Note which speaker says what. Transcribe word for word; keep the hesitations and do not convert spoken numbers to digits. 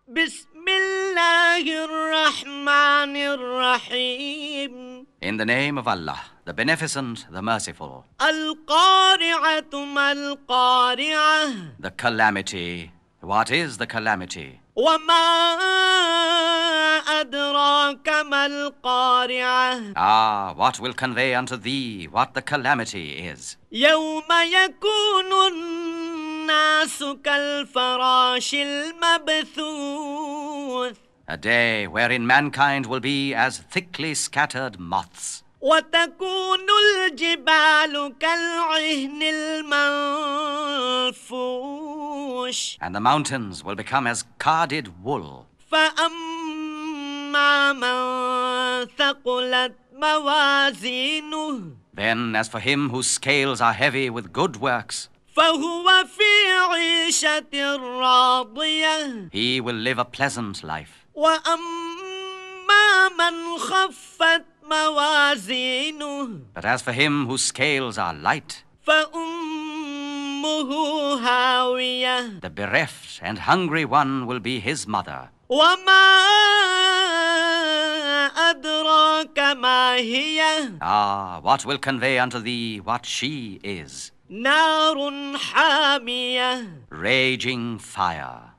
Speaker 1: بسم الله الرحمن الرحيم.
Speaker 2: In the name of Allah, the Beneficent, the Merciful.
Speaker 1: القارعة ما القارعة.
Speaker 2: The calamity. What is the calamity?
Speaker 1: وما أدراك ما القارعة.
Speaker 2: Ah, what will convey unto thee what the calamity is?
Speaker 1: يوم يكون الناس كالفراش المبثوث.
Speaker 2: A day wherein mankind will be as thickly scattered moths.
Speaker 1: وتكون الجبال كالعهن المنفوش.
Speaker 2: And the mountains will become as carded wool.
Speaker 1: فأما من ثقلت موازينه.
Speaker 2: Then, as for him whose scales are heavy with good works,
Speaker 1: فهو في عيشة راضية.
Speaker 2: he will live a pleasant life.
Speaker 1: وأما من خفت موازينه.
Speaker 2: But as for him whose scales are light,
Speaker 1: فأمه هاوية.
Speaker 2: the bereft and hungry one will be his mother.
Speaker 1: وما أدراك ما هي.
Speaker 2: Ah, what will convey unto thee what she is?
Speaker 1: نار حامية.
Speaker 2: Raging fire.